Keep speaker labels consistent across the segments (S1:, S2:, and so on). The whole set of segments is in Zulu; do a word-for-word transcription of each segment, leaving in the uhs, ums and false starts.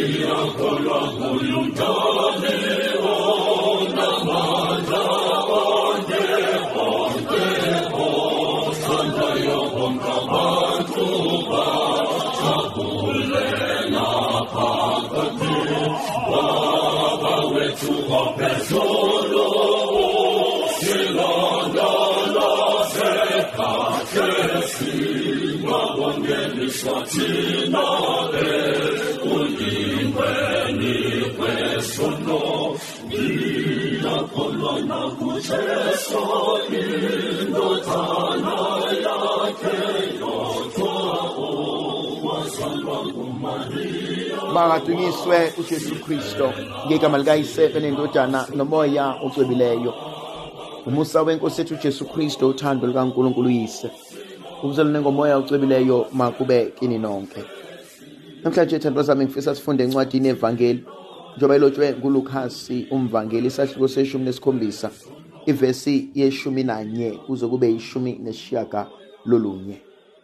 S1: Bangadunyiswe uJesu Kristo ngegama likaYise nendodana nomoya ocwebileyo. Umusa wenkosi yethu uJesu Kristo, uthando likaNkulunkulu uYise, ubuzalwane ngomoya ocwebileyo makube kini nonke. Namhlanje thandwa zami ngifisa sifunde encwadini evangeli njengoba ilotshwe nguLukasi umvangeli isahluko seshumi nesikhombisa ivesi yeshumi nanye kuze kube yishumi nesishiyaga lolunye.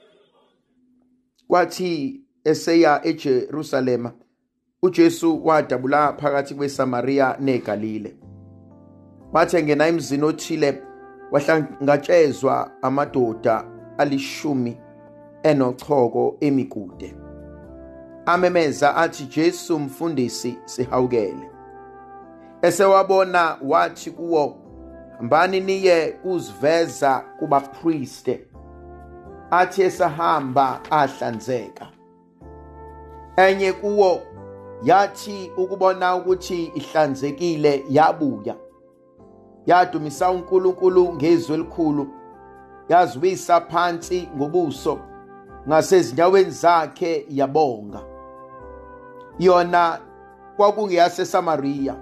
S1: Kwathi eseya eJerusalema uJesu wadabula phakathi kweSamaria neGalile. Wathe engena emzini othile wahlangatshezwa amadoda alishumi enochoko emikude. Amemeza athi, Jesu mfundisi, sihawukele. Esewabona wathi kuwo, hambani niye uziveza kubapriste. Athi esahamba ahlanzeka. Enye kuwo yathi ukubona ukuthi ihlanzekile yabuya. Yadumisa uNkulunkulu ngezwi elikhulu, yazwisa phansi ngobuso, ngasezinyaweni zakhe yabonga. Yona kwakungeyaseSamaria.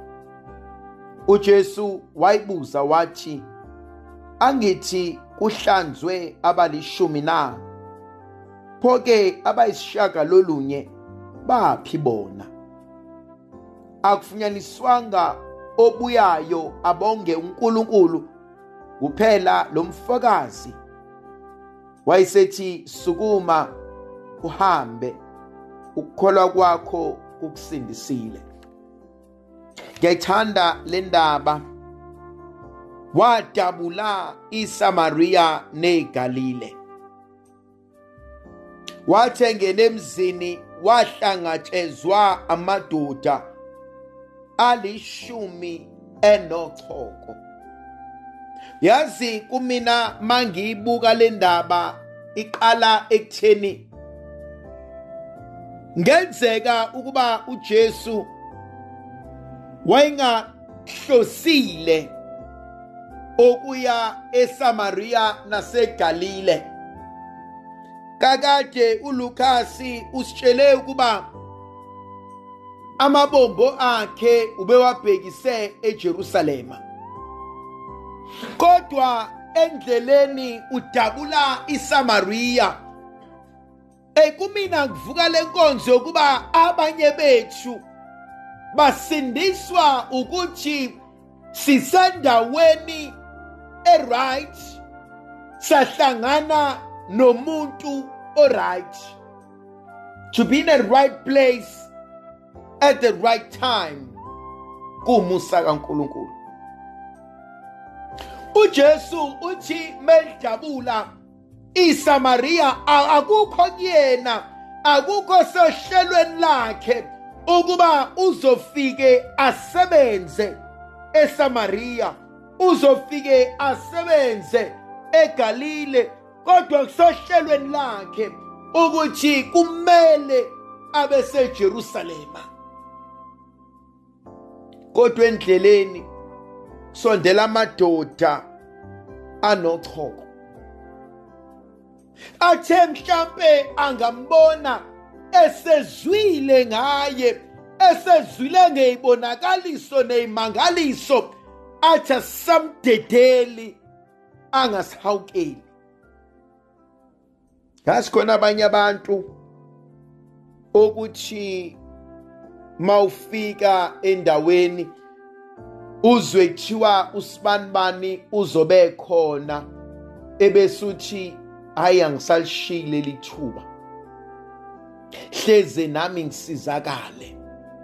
S1: uJesu wayibuza wathi, angithi kuhlanzwe abalishumi na? Pho-ke abayisishaka lolunye baphi bona? Akufunyaniswanga obuyayo abonge uNkulunkulu kuphela lo mfakazi. Wayesethi, sukuma uhambe, ukukholwa kwakho kukusindisile. Ngiyayithanda le ndaba. Wadabula iSamaria neGalile. Wathi engena emzini wahlangatshezwa amadoda alishumi enochoko. Yazi kumina mangiyibuka le ndaba iqala ekutheni ngenzeka ukuba uJesu wayengahlosile okuya eSamaria naseGalile. Kakade uLukasi usitshele ukuba amabombo akhe ubewabhekise eJerusalema. Kodwa endleleni udabula iSamaria. Ekumina kuvuka lenkonzo ukuba abanye bethu basindiswa ukuthi sisendaweni eright, sahlangana nomuntu oright. To be in the right place at the right time kumusa kaNkulunkulu. uJesu uthi meldabula iSamaria akukho kuyena, akukho sohlelweni lakhe ukuba uzofike asebenze eSamaria, uzofike asebenze eGalile, kodwa kusohlelweni lakhe ukuthi kumele abe seJerusalema. Kodwa endleleni sondela amadoda anochoko. Athe mhlambe angambona esezwile ngaye, esezwile ngeyibonakaliso neyimangaliso, athi samdedeli angasihawukeli. Ngasikhona abanye abantu ukuthi mawufika endaweni uzwe kuthiwa usibanibani uzobe khona, ebesuthi hayi angisalishile lithuba, hleze nami ngisizakale.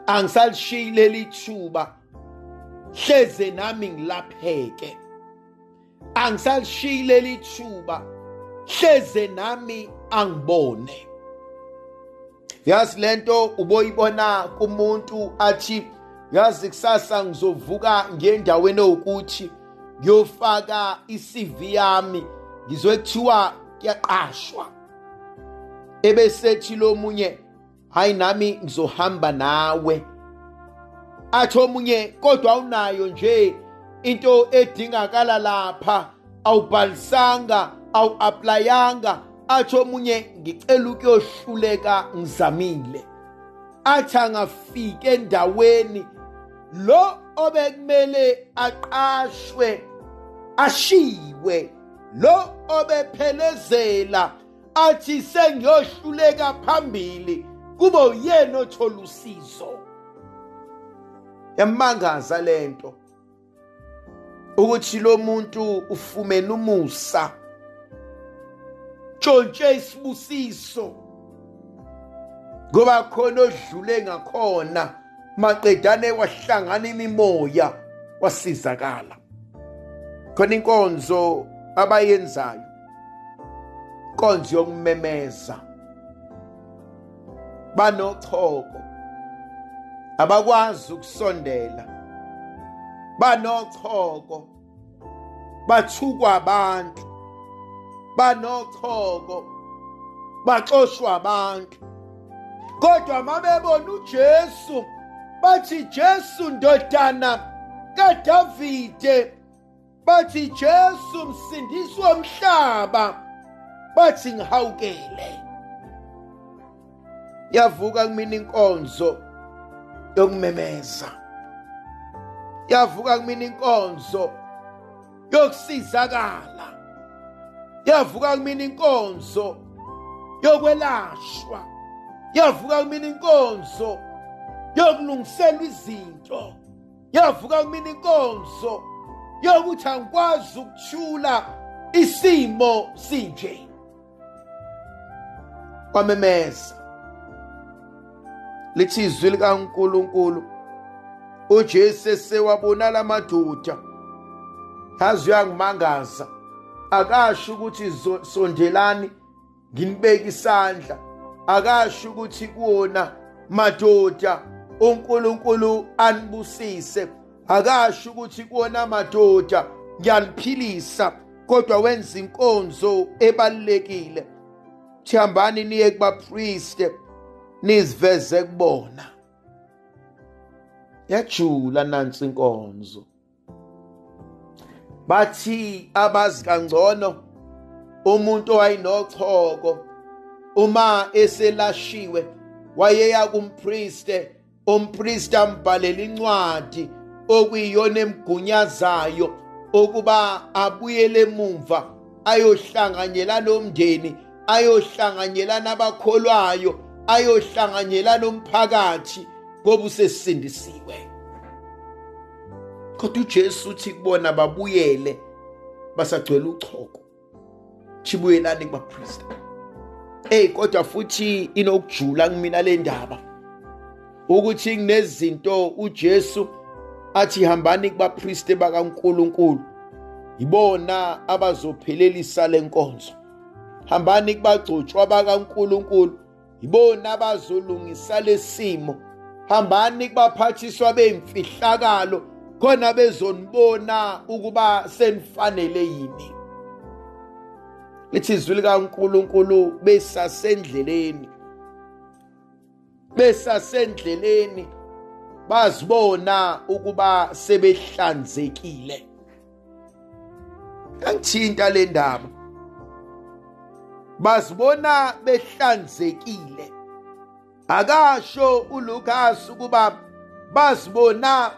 S1: angisalishiyile lithuba hleze nami ngilapheke, angisalishiyile lithuba hleze nami angibone. Yazi lento uboyibona kumuntu athi yazi kusasa ngizovuka ngendaweni ukuthi ngiyofaka i-C V yami ngizwe kuthiwa kuyaqashwa, ebesethi lo munye hayi nami ngizohamba nawe, athi omunye kodwa unayo nje into edingakala lapha awubhalisanga awu-aplayanga, athi omunye ngicela ukuyohluleka ngizamile, athi angafika endaweni lo obekumele aqashwe ashiwe, lo obephelezela athi sengiyohluleka phambili kube uyena othola usizo. Yamangaza lento ukuthi lo muntu ufumene umusa, tshontshe isibusiso, ngoba khona odlule ngakhona maqedane wahlangana imimoya wasizakala. Khona inkonzo abayenzayo, inkonzo yokumemeza, banochoko, abakwazi ukusondela, banochoko, bathukwa abantu, banochoko, baxoshwa abantu. Kodwa mabebona uJesu bathi Jesu ndodana kaDavide, bathi Jesu msindisi womhlaba, bathi ngihawukele. Yavuka kumina inkonzo yokumemeza, yavuka kumina inkonzo yokusizakala, yavuka kumina inkonzo yokwelashwa, yavuka kumina inkonzo yokulungiselwa izinto, yavuka kumina inkonzo yokuthi angikwazi ukuthula isimo sinje. Kwamemeza lithi izwi likaNkulunkulu, uJesu sewabona la madoda, yazi uyangimangaza, akasho ukuthi sondelani nginibeka isandla, akasho ukuthi kuona madoda uNkulunkulu anibusise, akasho ukuthi kuona madoda ngiyaliphilisa, kodwa wenza inkonzo ebalekile. Thambani niye kubapriest niziveze kubona. Yajula nansi inkonzo. Bathi abazi kangcono umuntu wayinochoko uma eselashiwe wayeya kumpriest, umpriest ambhalela incwadi okuyiyona emgunyazayo ukuba abuyele emuva ayohlanganyela nomndeni, ayohlanganyela nabakholwayo, ayohlanganyela nomphakathi ngoba usesindisiwe. Kodwa uJesu uthi kubona babuyele basagcwele uchoko, chibuyelani kubapriest. Eh kodwa futhi inokujula kumina le ndaba ukuthi kunezinto uJesu athi hambani kubapriest bakaNkulunkulu, ibona abazophelelisa lenkonzo. Hambani kubagcotshwa bakaNkulunkulu, ibona abazolungisa lesimo. Hambani kubaphathiswa bemfihlakalo, khona bezonibona ukuba senifanele yini. Lithi izwi likaNkulunkulu besasendleleni, besasendleleni bazibona ukuba sebehlanzekile. Angithinta le ndaba, bazibona behlanzekile. Akasho uLukas ukuba bazibona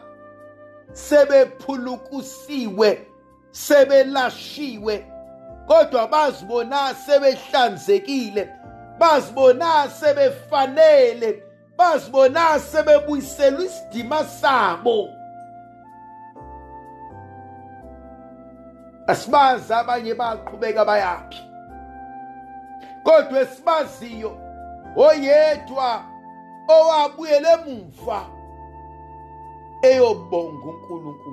S1: sebephulukusiwe, sebelashiwe, kodwa bazibona sebehlanzekile, bazibona sebefanele, bazibona sebebuyiselwa isidima sabo. Asibazi abanye baqhubeka bayaphi, kodwa esibaziyo oyedwa owabuyela emuva eyobonga uNkulunkulu.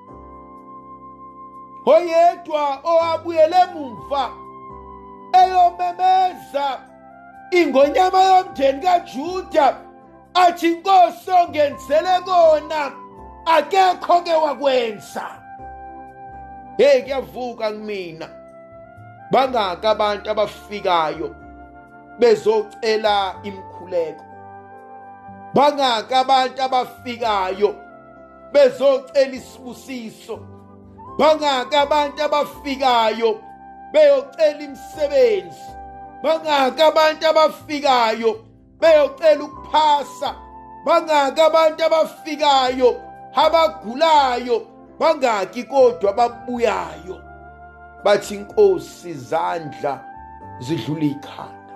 S1: Oyedwa owabuyele emuva eyomemeza ingonyama yomndeni kaJuda athi Nkosi ongenzele kona akekho ke wakwenza. Hey, kuyavuka kumina bangaka abantu abafikayo bezocela imkhuleko, bangaka abantu abafikayo bezocela isibusiso, bangaka abantu abafikayo beyocela imisebenzi, bangaka abantu abafikayo beyocela ukuphasa, bangaka abantu abafikayo abagulayo, bangaki kodwa ababuyayo bathi Nkosi izandla zidlula ikhanda.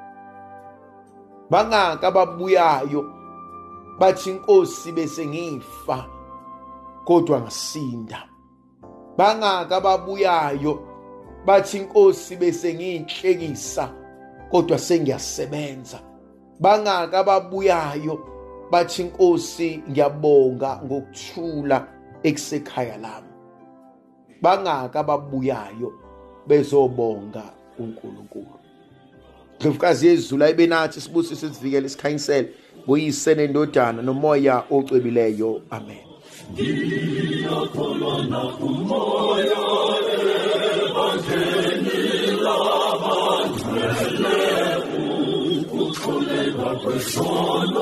S1: Bangaka ababuyayo bathi Nkosi bese ngifa kodwa ngasinda. Bangaka ababuyayo bathi Nkosi bese ngiyinhlekisa kodwa sengiyasebenza. Bangaka ababuyayo bathi Nkosi ngiyabonga ngokuthula ekusekhaya lami. Bangaka ababuyayo bezobonga uNkulunkulu. Ndlovukazi yezulu ayibenathi sibusise sivikele isikhanyisele ngoyise nendodana nomoya ocwebileyo. Amen.
S2: Ngiyakholwa kumoya ebandleni labangcwele, ukukholelwa kwesono,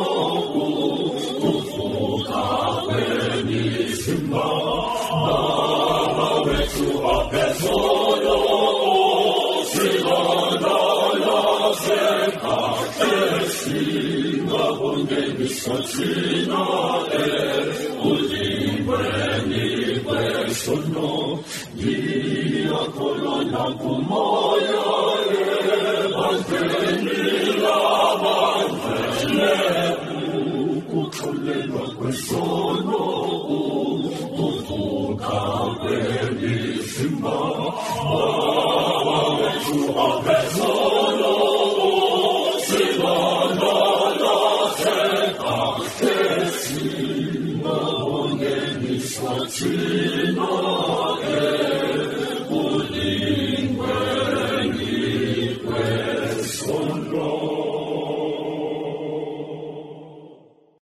S2: ukuvuka kwemizimba. Baba wethu aphezulu, silondoloze kahle, singabongeliswa thina ulingweni kwesono. Ngiyakholwa kumoya ebandleni labangcwele, ukukholelwa kwesono, ukuvuka kwemizimba. Baba wethu aphezulu, silondoloze kahle, singabongeliswa thina